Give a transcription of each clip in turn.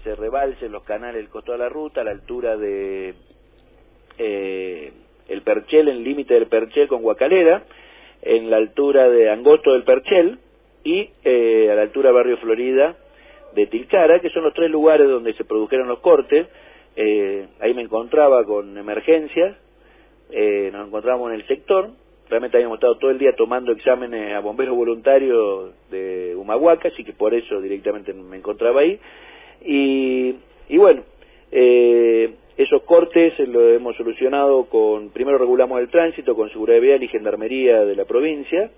se rebalsen los canales del costado de la ruta a la altura de el Perchel, en el límite del Perchel con Guacalera, en la altura de Angosto del Perchel y a la altura de Barrio Florida de Tilcara, que son los tres lugares donde se produjeron los cortes. Ahí me encontraba con emergencias, nos encontrábamos en el sector. Realmente habíamos estado todo el día tomando exámenes a bomberos voluntarios de Humahuaca, así que por eso directamente me encontraba ahí. Y bueno, esos cortes lo hemos solucionado primero regulamos el tránsito con Seguridad Vial y Gendarmería de la provincia,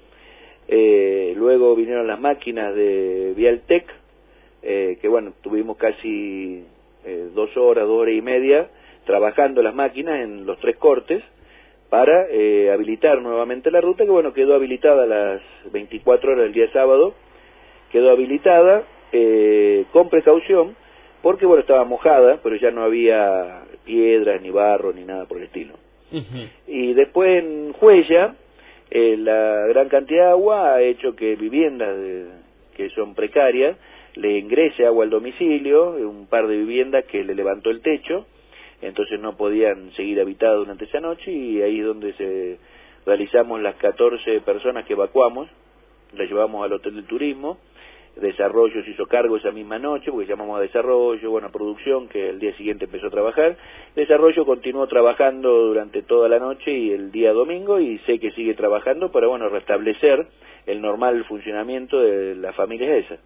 luego vinieron las máquinas de Vialtec, que bueno, tuvimos casi 2 horas y media trabajando las máquinas en los 3 cortes, para habilitar nuevamente la ruta, que bueno, quedó habilitada a las 24 horas del día sábado, quedó habilitada con precaución, porque bueno, estaba mojada, pero ya no había piedras, ni barro, ni nada por el estilo. Y después en Huella, la gran cantidad de agua ha hecho que viviendas que son precarias, le ingrese agua al domicilio, un par de viviendas que le levantó el techo, entonces no podían seguir habitadas durante esa noche, y ahí es donde realizamos las 14 personas que evacuamos, las llevamos al Hotel del Turismo. Desarrollo se hizo cargo esa misma noche, porque llamamos a Desarrollo, bueno, a Producción, que el día siguiente empezó a trabajar. Desarrollo continuó trabajando durante toda la noche y el día domingo, y sé que sigue trabajando para, bueno, restablecer el normal funcionamiento de las familias esas.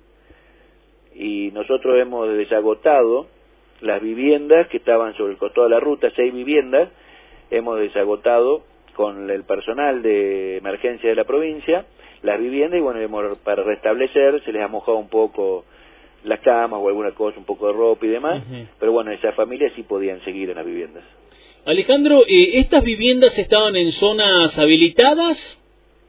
Y nosotros hemos desagotado las viviendas que estaban sobre el costado de la ruta, 6 viviendas, hemos desagotado con el personal de emergencia de la provincia, las viviendas, y bueno, para restablecer se les ha mojado un poco las camas o alguna cosa, un poco de ropa y demás, pero bueno, esas familias sí podían seguir en las viviendas. Alejandro, ¿estas viviendas estaban en zonas habilitadas?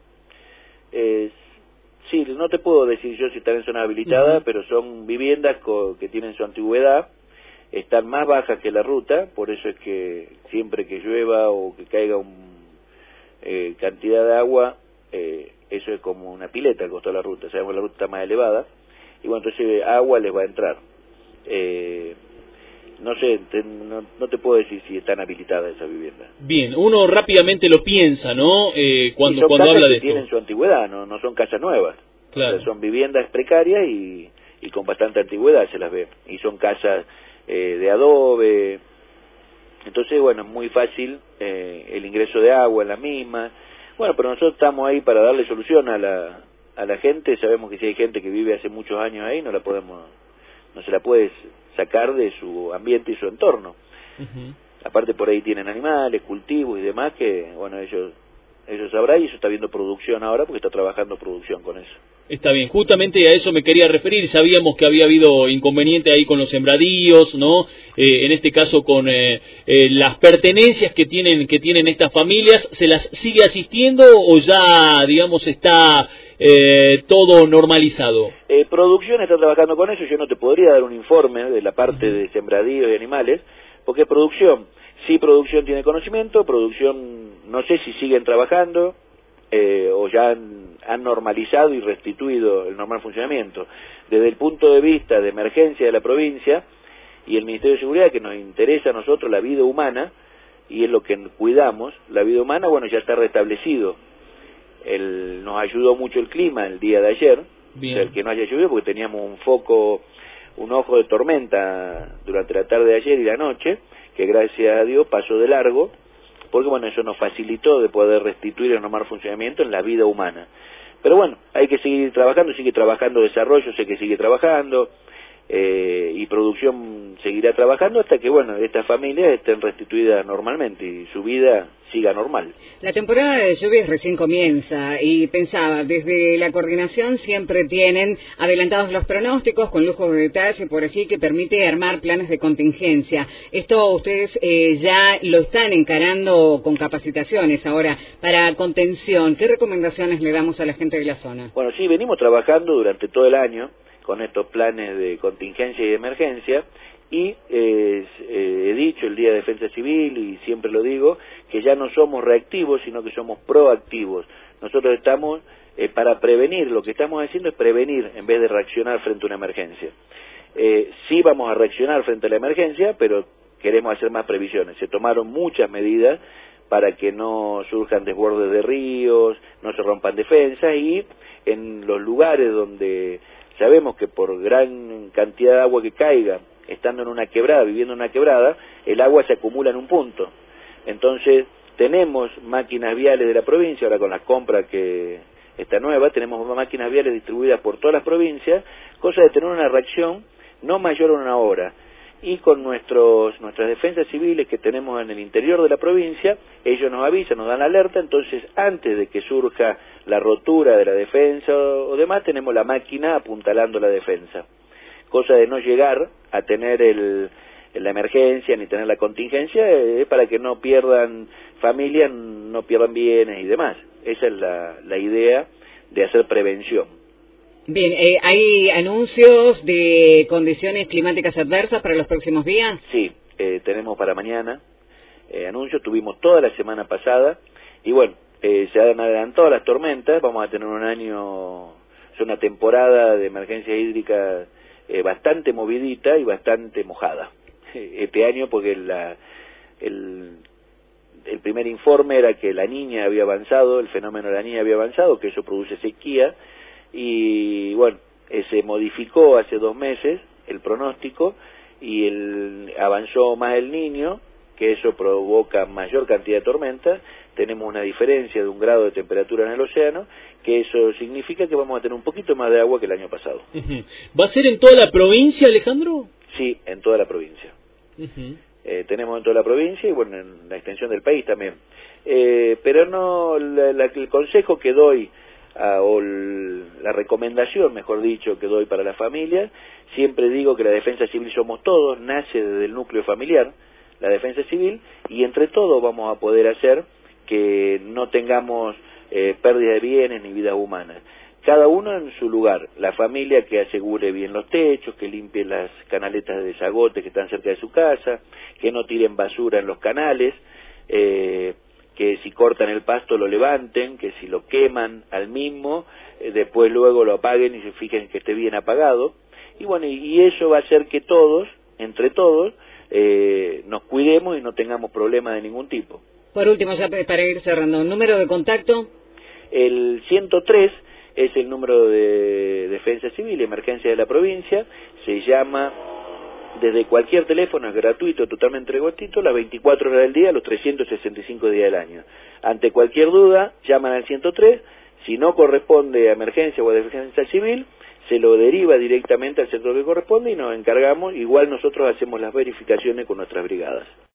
Sí, no te puedo decir yo si están en zonas habilitadas, pero son viviendas que tienen su antigüedad, están más bajas que la ruta, por eso es que siempre que llueva o que caiga cantidad de agua, eso es como una pileta al costado de la ruta, sabemos que la ruta está más elevada, y bueno, entonces agua les va a entrar. No sé, no te puedo decir si están habilitadas esas viviendas. Bien, uno rápidamente lo piensa, ¿no? Cuando habla de esto. Tienen su antigüedad, no son casas nuevas. Claro. O sea, son viviendas precarias y con bastante antigüedad se las ve. Y son casas de adobe. Entonces, bueno, es muy fácil el ingreso de agua en la misma. Bueno, pero nosotros estamos ahí para darle solución a la gente. Sabemos que si hay gente que vive hace muchos años ahí, no se la puede sacar de su ambiente y su entorno. Aparte por ahí tienen animales, cultivos y demás que, bueno, ellos sabrán, y eso está viendo producción ahora porque está trabajando producción con eso. Está bien, justamente a eso me quería referir. Sabíamos que había habido inconveniente ahí con los sembradíos, ¿no? En este caso con las pertenencias que tienen estas familias. ¿Se las sigue asistiendo o ya, digamos, está todo normalizado? Producción está trabajando con eso. Yo no te podría dar un informe de la parte de sembradíos y animales, porque producción tiene conocimiento, producción no sé si siguen trabajando o ya han normalizado y restituido el normal funcionamiento. Desde el punto de vista de emergencia de la provincia y el Ministerio de Seguridad, que nos interesa a nosotros la vida humana, y es lo que cuidamos, la vida humana, bueno, ya está restablecido. Nos ayudó mucho el clima el día de ayer, o sea, el que no haya llovido, porque teníamos un ojo de tormenta durante la tarde de ayer y la noche, que gracias a Dios pasó de largo, porque bueno, eso nos facilitó de poder restituir el normal funcionamiento en la vida humana. Pero bueno, hay que seguir trabajando, sigue trabajando Desarrollo, sé que sigue trabajando, y Producción seguirá trabajando hasta que, bueno, estas familias estén restituidas normalmente y su vida siga normal. La temporada de lluvias recién comienza y pensaba, desde la coordinación siempre tienen adelantados los pronósticos con lujo de detalle, por allí, que permite armar planes de contingencia. Esto ustedes ya lo están encarando con capacitaciones ahora para contención. ¿Qué recomendaciones le damos a la gente de la zona? Bueno, sí, venimos trabajando durante todo el año con estos planes de contingencia y de emergencia, y he dicho el Día de Defensa Civil, y siempre lo digo, que ya no somos reactivos, sino que somos proactivos. Nosotros estamos para prevenir, lo que estamos haciendo es prevenir en vez de reaccionar frente a una emergencia. Sí vamos a reaccionar frente a la emergencia, pero queremos hacer más previsiones. Se tomaron muchas medidas para que no surjan desbordes de ríos, no se rompan defensas, y en los lugares donde sabemos que por gran cantidad de agua que caiga, estando en una quebrada, viviendo en una quebrada, el agua se acumula en un punto. Entonces, tenemos máquinas viales de la provincia, ahora con las compras que está nueva, tenemos máquinas viales distribuidas por todas las provincias, cosa de tener una reacción no mayor a una hora. Y con nuestras defensas civiles que tenemos en el interior de la provincia, ellos nos avisan, nos dan alerta, entonces antes de que surja la rotura de la defensa o demás, tenemos la máquina apuntalando la defensa. Cosa de no llegar a tener la emergencia ni tener la contingencia, para que no pierdan familias, no pierdan bienes y demás. Esa es la idea de hacer prevención. Bien, ¿hay anuncios de condiciones climáticas adversas para los próximos días? Sí, tenemos para mañana anuncios, tuvimos toda la semana pasada, y bueno, se han adelantado las tormentas, vamos a tener una temporada de emergencia hídrica bastante movidita y bastante mojada este año, porque el primer informe era que la Niña había avanzado, el fenómeno de la Niña había avanzado, que eso produce sequía, y bueno, se modificó hace 2 meses el pronóstico y avanzó más el Niño, que eso provoca mayor cantidad de tormentas. Tenemos una diferencia de 1 grado de temperatura en el océano, que eso significa que vamos a tener un poquito más de agua que el año pasado. ¿Va a ser en toda la provincia, Alejandro? Sí, en toda la provincia. Tenemos en toda la provincia y bueno, en la extensión del país también. Pero no, el consejo que doy, o la recomendación, mejor dicho, que doy para las familias, siempre digo que la defensa civil somos todos, nace desde el núcleo familiar, la defensa civil, y entre todos vamos a poder hacer que no tengamos pérdida de bienes ni vidas humanas. Cada uno en su lugar, la familia que asegure bien los techos, que limpie las canaletas de desagote que están cerca de su casa, que no tiren basura en los canales, que si cortan el pasto lo levanten, que si lo queman al mismo, después luego lo apaguen y se fijen que esté bien apagado. Y bueno, y eso va a hacer que todos, entre todos, nos cuidemos y no tengamos problemas de ningún tipo. Por último, ya para ir cerrando, ¿un número de contacto? El 103 es el número de Defensa Civil y Emergencia de la provincia, se llama desde cualquier teléfono, es gratuito, totalmente gratuito, las 24 horas del día, los 365 días del año. Ante cualquier duda, llaman al 103, si no corresponde a emergencia o a defensa civil, se lo deriva directamente al centro que corresponde y nos encargamos, igual nosotros hacemos las verificaciones con nuestras brigadas.